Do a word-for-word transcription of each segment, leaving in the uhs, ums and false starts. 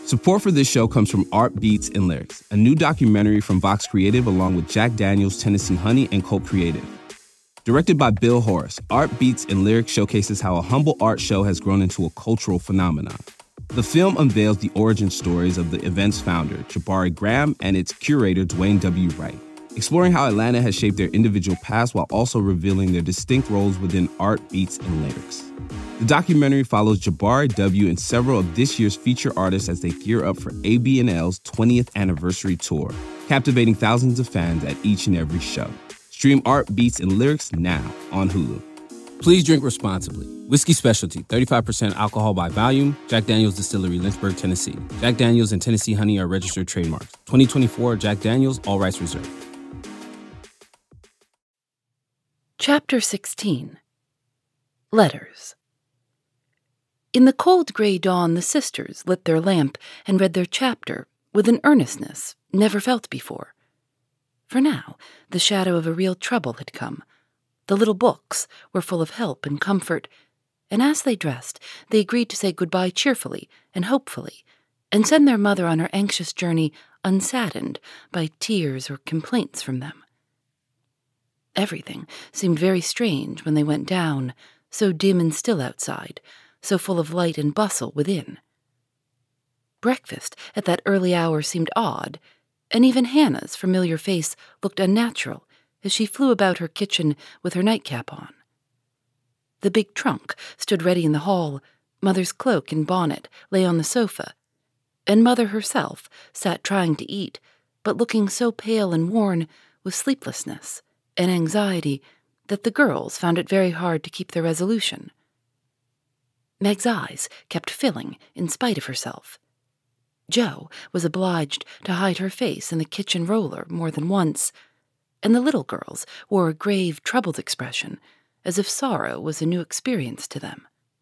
Support for this show comes from Art Beats and Lyrics, a new documentary from Vox Creative along with Jack Daniels, Tennessee Honey, and Cult Creative. Directed by Bill Horace, Art Beats and Lyrics showcases how a humble art show has grown into a cultural phenomenon. The film unveils the origin stories of the event's founder, Jabari Graham, and its curator, Dwayne W. Wright, exploring how Atlanta has shaped their individual paths while also revealing their distinct roles within Art Beats and Lyrics. The documentary follows Jabari W. and several of this year's feature artists as they gear up for A B N L's twentieth anniversary tour, captivating thousands of fans at each and every show. Stream Art Beats and Lyrics now on Hulu. Please drink responsibly. Whiskey Specialty, thirty-five percent alcohol by volume. Jack Daniels Distillery, Lynchburg, Tennessee. Jack Daniels and Tennessee Honey are registered trademarks. twenty twenty-four Jack Daniels, all rights reserved. Chapter sixteen. Letters. In the cold gray dawn, the sisters lit their lamp and read their chapter with an earnestness never felt before. For now, the shadow of a real trouble had come. The little books were full of help and comfort, and as they dressed, they agreed to say goodbye cheerfully and hopefully, and send their mother on her anxious journey unsaddened by tears or complaints from them. Everything seemed very strange when they went down, so dim and still outside, so full of light and bustle within. Breakfast at that early hour seemed odd, and even Hannah's familiar face looked unnatural as she flew about her kitchen with her nightcap on. The big trunk stood ready in the hall, Mother's cloak and bonnet lay on the sofa, and Mother herself sat trying to eat, but looking so pale and worn with sleeplessness and anxiety that the girls found it very hard to keep their resolution. Meg's eyes kept filling in spite of herself. Jo was obliged to hide her face in the kitchen roller more than once, and the little girls wore a grave, troubled expression, as if sorrow was a new experience to them.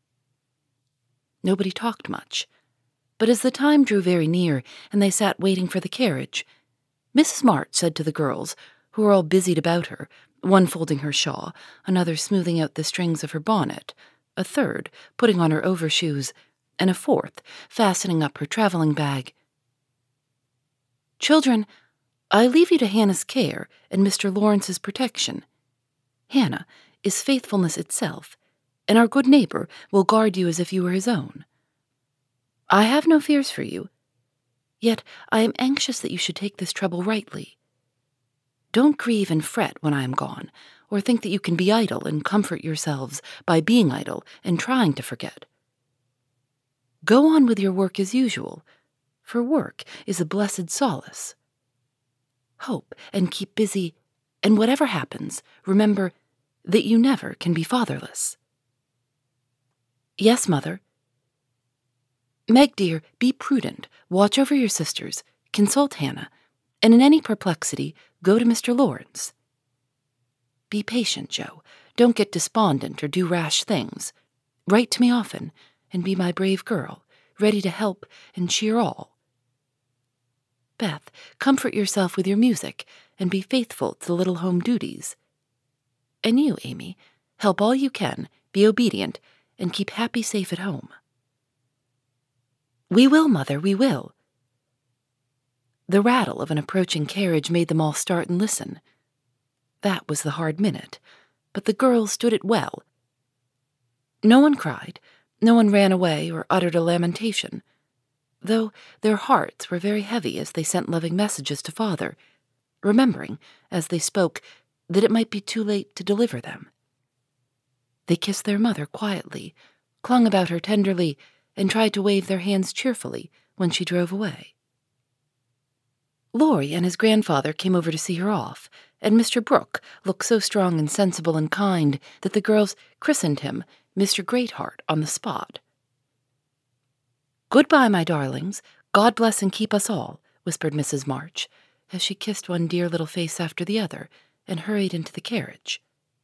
Nobody talked much, but as the time drew very near and they sat waiting for the carriage, Missus March said to the girls, who were all busied about her, one folding her shawl, another smoothing out the strings of her bonnet, a third putting on her overshoes, and a fourth fastening up her traveling bag. "Children, I leave you to Hannah's care and Mister Lawrence's protection. Hannah is faithfulness itself, and our good neighbor will guard you as if you were his own. I have no fears for you, yet I am anxious that you should take this trouble rightly. Don't grieve and fret when I am gone, or think that you can be idle and comfort yourselves by being idle and trying to forget. Go on with your work as usual, for work is a blessed solace. Hope and keep busy, and whatever happens, remember that you never can be fatherless." "Yes, Mother." "Meg, dear, be prudent, watch over your sisters, consult Hannah, and in any perplexity, go to Mister Lawrence. Be patient, Jo. Don't get despondent or do rash things. Write to me often, and be my brave girl, ready to help and cheer all. Beth, comfort yourself with your music, and be faithful to the little home duties. And you, Amy, help all you can, be obedient, and keep Happy safe at home." "We will, Mother, we will." The rattle of an approaching carriage made them all start and listen. That was the hard minute, but the girls stood it well. No one cried, no one ran away or uttered a lamentation, though their hearts were very heavy as they sent loving messages to Father, remembering, as they spoke, that it might be too late to deliver them. They kissed their mother quietly, clung about her tenderly, and tried to wave their hands cheerfully when she drove away. Laurie and his grandfather came over to see her off, and Mister Brooke looked so strong and sensible and kind that the girls christened him Mister Greatheart on the spot. "Goodbye, my darlings. God bless and keep us all," whispered Missus March, as she kissed one dear little face after the other and hurried into the carriage.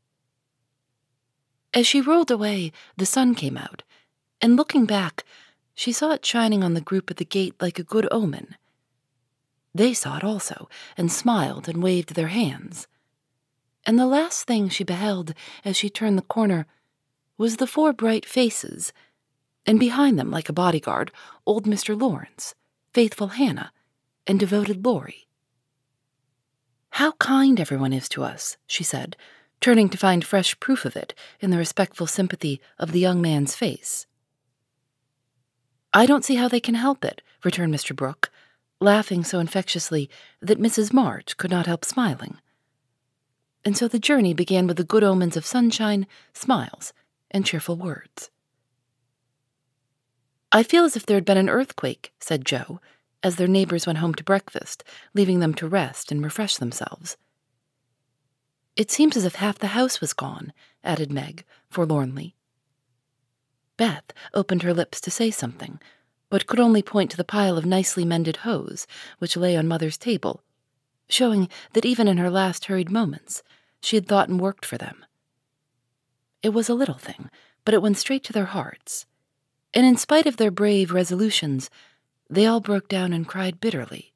As she rolled away, the sun came out, and looking back, she saw it shining on the group at the gate like a good omen. They saw it also, and smiled and waved their hands. And the last thing she beheld as she turned the corner was the four bright faces, and behind them, like a bodyguard, old Mister Lawrence, faithful Hannah, and devoted Laurie. "How kind everyone is to us," she said, turning to find fresh proof of it in the respectful sympathy of the young man's face. "I don't see how they can help it," returned Mister Brooke, laughing so infectiously that Missus March could not help smiling. And so the journey began with the good omens of sunshine, smiles, and cheerful words. "I feel as if there had been an earthquake," said Joe, as their neighbors went home to breakfast, leaving them to rest and refresh themselves. "It seems as if half the house was gone," added Meg, forlornly. Beth opened her lips to say something, but could only point to the pile of nicely mended hose which lay on Mother's table, showing that even in her last hurried moments she had thought and worked for them. It was a little thing, but it went straight to their hearts, and in spite of their brave resolutions, they all broke down and cried bitterly.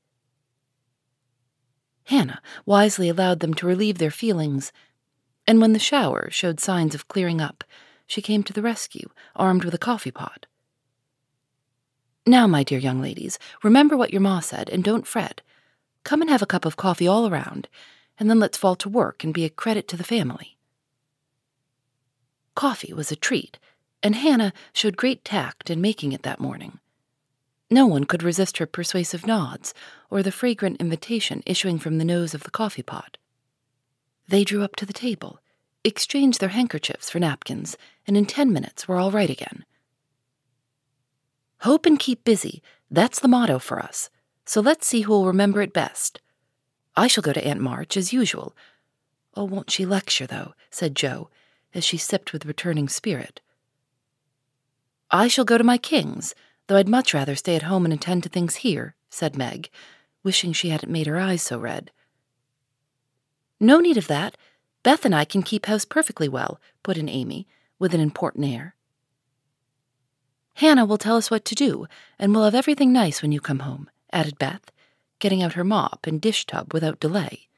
Hannah wisely allowed them to relieve their feelings, and when the shower showed signs of clearing up, she came to the rescue, armed with a coffee pot. "Now, my dear young ladies, remember what your ma said, and don't fret. Come and have a cup of coffee all around, and then let's fall to work and be a credit to the family." Coffee was a treat, and Hannah showed great tact in making it that morning. No one could resist her persuasive nods or the fragrant invitation issuing from the nose of the coffee pot. They drew up to the table, exchanged their handkerchiefs for napkins, and in ten minutes were all right again. "Hope and keep busy, that's the motto for us, so let's see who'll remember it best. I shall go to Aunt March, as usual. Oh, won't she lecture, though," said Jo, as she sipped with returning spirit. "I shall go to my King's, though I'd much rather stay at home and attend to things here," said Meg, wishing she hadn't made her eyes so red. "No need of that. Beth and I can keep house perfectly well," put in Amy, with an important air. "Hannah will tell us what to do, and we'll have everything nice when you come home," added Beth, getting out her mop and dish tub without delay.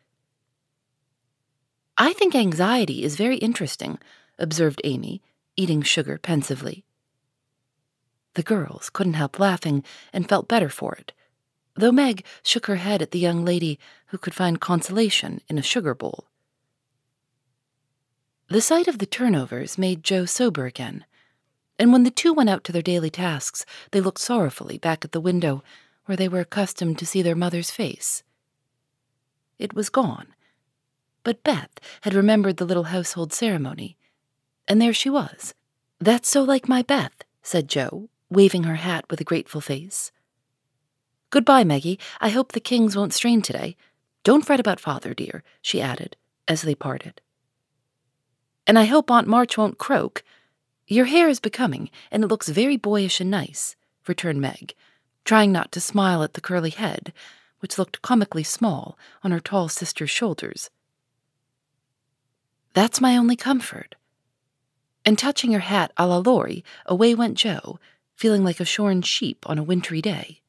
"I think anxiety is very interesting," observed Amy, eating sugar pensively. The girls couldn't help laughing and felt better for it, though Meg shook her head at the young lady who could find consolation in a sugar bowl. The sight of the turnovers made Jo sober again, and when the two went out to their daily tasks, they looked sorrowfully back at the window where they were accustomed to see their mother's face. It was gone, but Beth had remembered the little household ceremony, and there she was. "That's so like my Beth," said Jo, waving her hat with a grateful face. "Goodbye, Meggie. I hope the Kings won't strain today. Don't fret about Father, dear," she added, as they parted. "And I hope Aunt March won't croak. Your hair is becoming, and it looks very boyish and nice," returned Meg, trying not to smile at the curly head, which looked comically small on her tall sister's shoulders. "That's my only comfort." And touching her hat a la Laurie, away went Jo, feeling like a shorn sheep on a wintry day.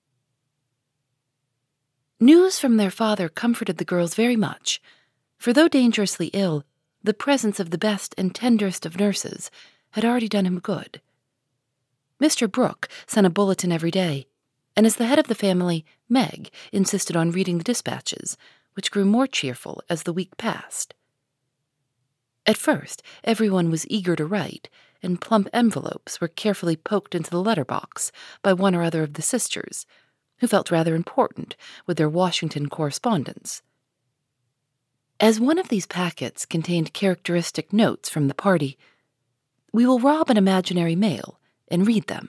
News from their father comforted the girls very much, for though dangerously ill, the presence of the best and tenderest of nurses had already done him good. Mister Brooke sent a bulletin every day, and as the head of the family, Meg insisted on reading the dispatches, which grew more cheerful as the week passed. At first, everyone was eager to write, and plump envelopes were carefully poked into the letterbox by one or other of the sisters, who felt rather important with their Washington correspondence. As one of these packets contained characteristic notes from the party, we will rob an imaginary mail and read them.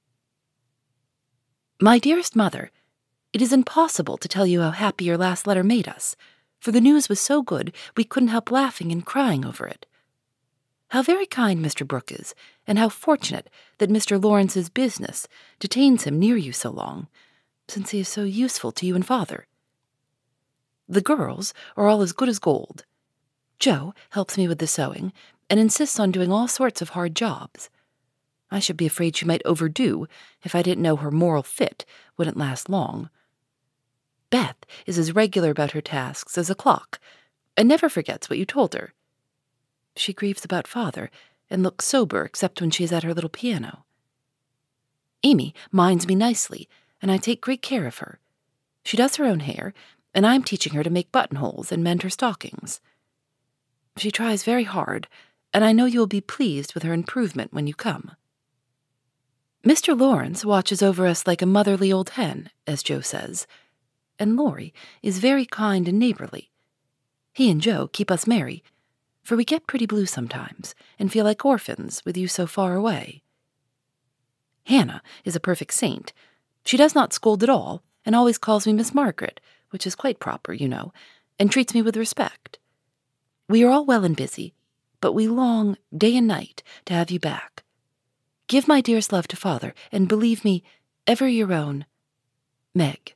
"My dearest mother, it is impossible to tell you how happy your last letter made us, for the news was so good we couldn't help laughing and crying over it. How very kind Mister Brooke is, and how fortunate that Mister Lawrence's business detains him near you so long, since he is so useful to you and Father. The girls are all as good as gold. Jo helps me with the sewing and insists on doing all sorts of hard jobs. I should be afraid she might overdo if I didn't know her moral fit wouldn't last long. Beth is as regular about her tasks as a clock, and never forgets what you told her. She grieves about Father and looks sober except when she is at her little piano. Amy minds me nicely, and I take great care of her. She does her own hair, and I'm teaching her to make buttonholes and mend her stockings. She tries very hard, and I know you will be pleased with her improvement when you come. Mister Lawrence watches over us like a motherly old hen, as Joe says, and Laurie is very kind and neighborly. He and Joe keep us merry, for we get pretty blue sometimes and feel like orphans with you so far away. Hannah is a perfect saint. She does not scold at all, and always calls me Miss Margaret, which is quite proper, you know, and treats me with respect. We are all well and busy, but we long, day and night, to have you back. Give my dearest love to Father, and believe me, ever your own, Meg.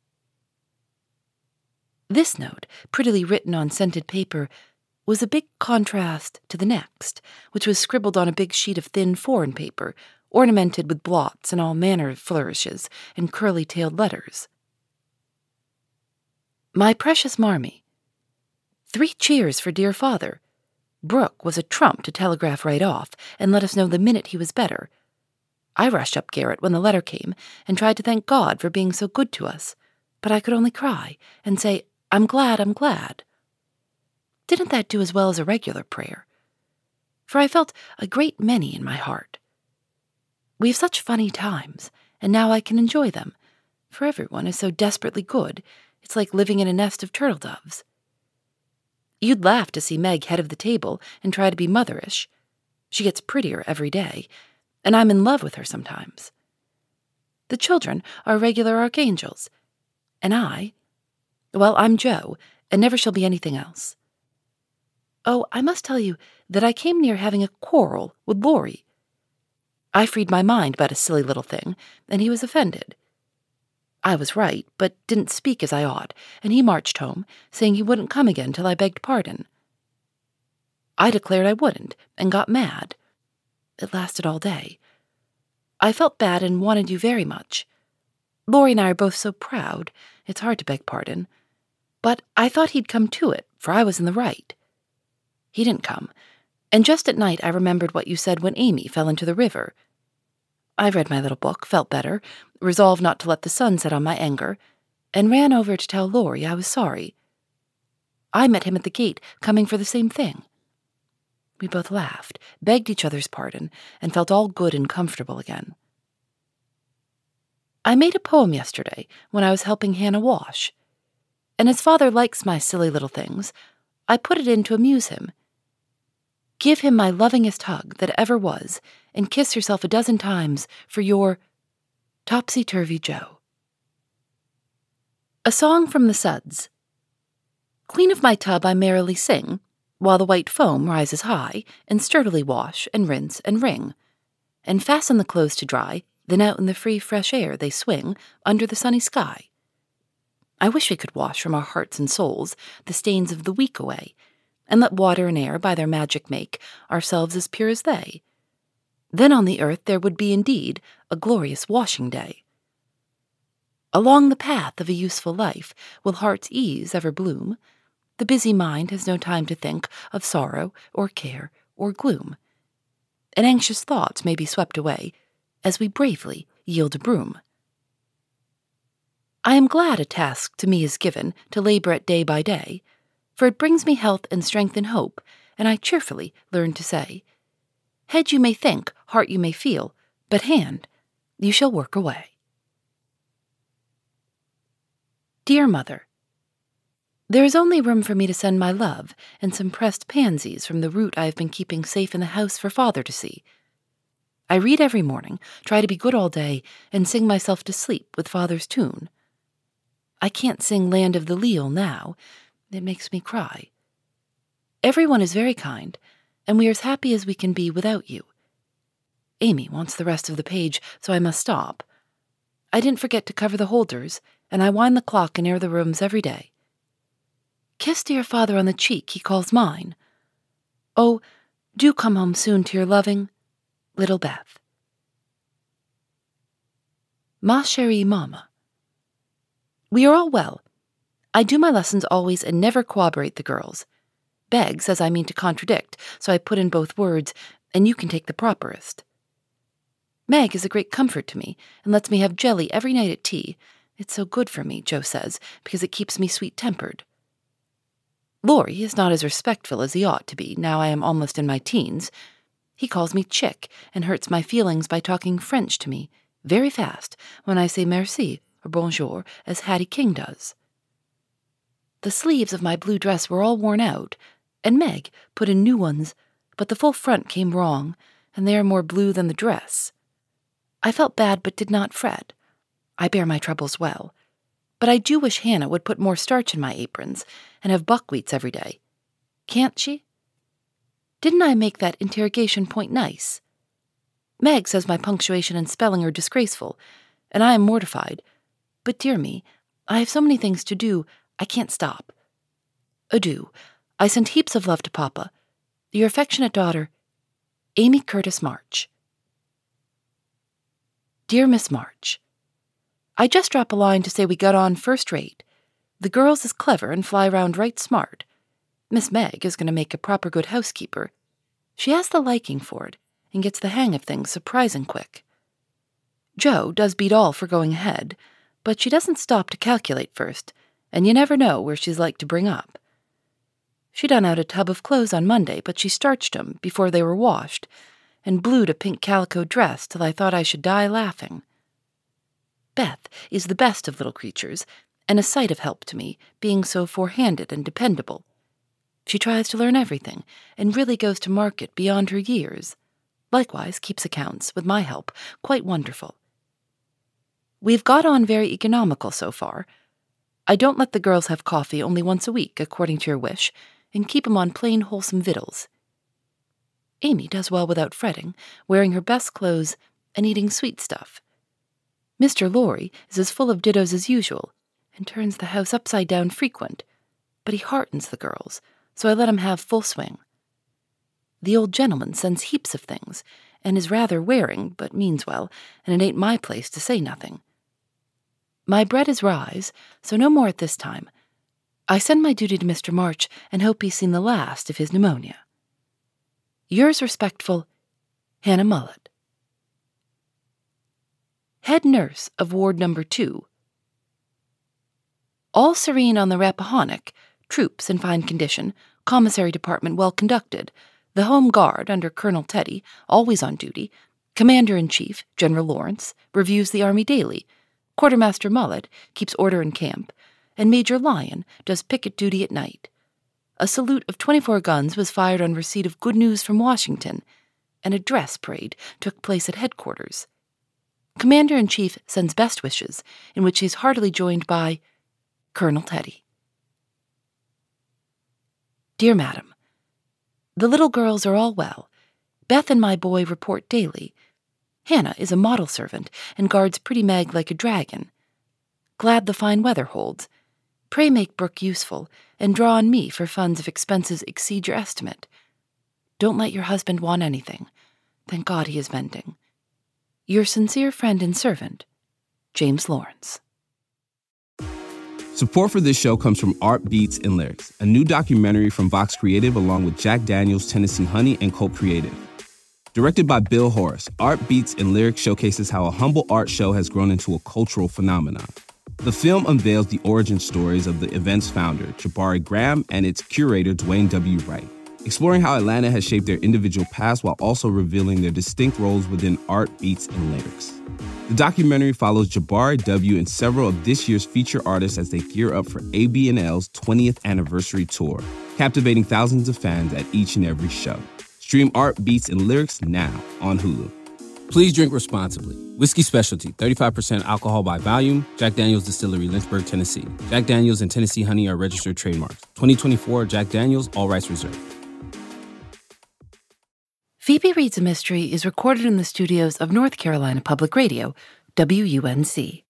This note, prettily written on scented paper, was a big contrast to the next, which was scribbled on a big sheet of thin foreign paper, ornamented with blots and all manner of flourishes and curly-tailed letters. My precious Marmee, three cheers for dear Father. Brooke was a trump to telegraph right off and let us know the minute he was better. I rushed up garret when the letter came and tried to thank God for being so good to us, but I could only cry and say, I'm glad, I'm glad. Didn't that do as well as a regular prayer? For I felt a great many in my heart. We have such funny times, and now I can enjoy them, for everyone is so desperately good, it's like living in a nest of turtle doves. You'd laugh to see Meg head of the table and try to be motherish. She gets prettier every day, and I'm in love with her sometimes. The children are regular archangels, and I, well, I'm Joe, and never shall be anything else. Oh, I must tell you that I came near having a quarrel with Laurie. I freed my mind about a silly little thing, and he was offended. I was right, but didn't speak as I ought, and he marched home, saying he wouldn't come again till I begged pardon. I declared I wouldn't, and got mad. It lasted all day. I felt bad and wanted you very much. Laurie and I are both so proud, it's hard to beg pardon. But I thought he'd come to it, for I was in the right. He didn't come, and just at night I remembered what you said when Amy fell into the river. I read my little book, felt better, resolved not to let the sun set on my anger, and ran over to tell Laurie I was sorry. I met him at the gate, coming for the same thing. We both laughed, begged each other's pardon, and felt all good and comfortable again. I made a poem yesterday when I was helping Hannah wash, and as Father likes my silly little things, I put it in to amuse him. Give him my lovingest hug that ever was, and kiss yourself a dozen times for your Topsy-Turvy Joe. A song from the Suds. Queen of my tub I merrily sing, while the white foam rises high, and sturdily wash, and rinse, and wring, and fasten the clothes to dry, then out in the free fresh air they swing, under the sunny sky. I wish we could wash from our hearts and souls the stains of the week away, and let water and air by their magic make ourselves as pure as they. Then on the earth there would be indeed a glorious washing day. Along the path of a useful life will heart's ease ever bloom. The busy mind has no time to think of sorrow or care or gloom, and anxious thoughts may be swept away as we bravely yield a broom. I am glad a task to me is given to labor at day by day, for it brings me health and strength and hope, and I cheerfully learn to say, head you may think, heart you may feel, but hand you shall work away. Dear Mother, there is only room for me to send my love and some pressed pansies from the root I have been keeping safe in the house for Father to see. I read every morning, try to be good all day, and sing myself to sleep with Father's tune. I can't sing Land of the Leal now. It makes me cry. Everyone is very kind, and we are as happy as we can be without you. Amy wants the rest of the page, so I must stop. I didn't forget to cover the holders, and I wind the clock and air the rooms every day. Kiss dear Father on the cheek he calls mine. Oh, do come home soon to your loving little Beth. Ma chérie Mama. We are all well. I do my lessons always and never corroborate the girls. Beg says I mean to contradict, so I put in both words, and you can take the properest. Meg is a great comfort to me and lets me have jelly every night at tea. It's so good for me, Joe says, because it keeps me sweet-tempered. Laurie is not as respectful as he ought to be now I am almost in my teens. He calls me chick and hurts my feelings by talking French to me, very fast, when I say merci or bonjour, as Hattie King does. The sleeves of my blue dress were all worn out, and Meg put in new ones, but the full front came wrong, and they are more blue than the dress. I felt bad but did not fret. I bear my troubles well. But I do wish Hannah would put more starch in my aprons and have buckwheats every day. Can't she? Didn't I make that interrogation point nice? Meg says my punctuation and spelling are disgraceful, and I am mortified. But dear me, I have so many things to do, I can't stop. Adieu. I send heaps of love to Papa. Your affectionate daughter, Amy Curtis March. Dear Miss March, I just drop a line to say we got on first rate. The girls is clever and fly round right smart. Miss Meg is going to make a proper good housekeeper. She has the liking for it and gets the hang of things surprising quick. Jo does beat all for going ahead, but she doesn't stop to calculate first, and you never know where she's like to bring up. She done out a tub of clothes on Monday, but she starched 'em before they were washed, and blued a pink calico dress till I thought I should die laughing. Beth is the best of little creatures, and a sight of help to me, being so forehanded and dependable. She tries to learn everything, and really goes to market beyond her years. Likewise keeps accounts, with my help, quite wonderful. We've got on very economical so far. I don't let the girls have coffee only once a week, according to your wish, and keep 'em on plain wholesome victuals. Amy does well without fretting, wearing her best clothes and eating sweet stuff. Mister Laurie is as full of dittos as usual, and turns the house upside down frequent, but he heartens the girls, so I let him have full swing. The old gentleman sends heaps of things, and is rather wearing, but means well, and it ain't my place to say nothing. My bread is rise, so no more at this time. I send my duty to Mister March, and hope he's seen the last of his pneumonia. Yours respectful, Hannah Mullet. Head nurse of Ward Number Two. All serene on the Rappahannock, troops in fine condition, commissary department well conducted, the Home Guard under Colonel Teddy, always on duty, Commander-in-Chief, General Lawrence, reviews the Army daily, Quartermaster Mullet keeps order in camp, and Major Lyon does picket duty at night. A salute of twenty-four guns was fired on receipt of good news from Washington, and a dress parade took place at headquarters. Commander-in-Chief sends best wishes, in which he is heartily joined by Colonel Teddy. Dear Madam, the little girls are all well. Beth and my boy report daily. Hannah is a model servant and guards pretty Meg like a dragon. Glad the fine weather holds. Pray make Brooke useful, and draw on me for funds if expenses exceed your estimate. Don't let your husband want anything. Thank God he is mending. Your sincere friend and servant, James Lawrence. Support for this show comes from Art Beats and Lyrics, a new documentary from Vox Creative along with Jack Daniels, Tennessee Honey, and Colt Creative. Directed by Bill Horace, Art Beats and Lyrics showcases how a humble art show has grown into a cultural phenomenon. The film unveils the origin stories of the event's founder, Jabari Graham, and its curator, Dwayne W. Wright, exploring how Atlanta has shaped their individual paths while also revealing their distinct roles within art, beats, and lyrics. The documentary follows Jabari W. and several of this year's feature artists as they gear up for A B and L's twentieth anniversary tour, captivating thousands of fans at each and every show. Stream Art, Beats, and Lyrics now on Hulu. Please drink responsibly. Whiskey Specialty, thirty-five percent alcohol by volume. Jack Daniels Distillery, Lynchburg, Tennessee. Jack Daniels and Tennessee Honey are registered trademarks. twenty twenty-four Jack Daniels, all rights reserved. Phoebe Reads a Mystery is recorded in the studios of North Carolina Public Radio, W U N C.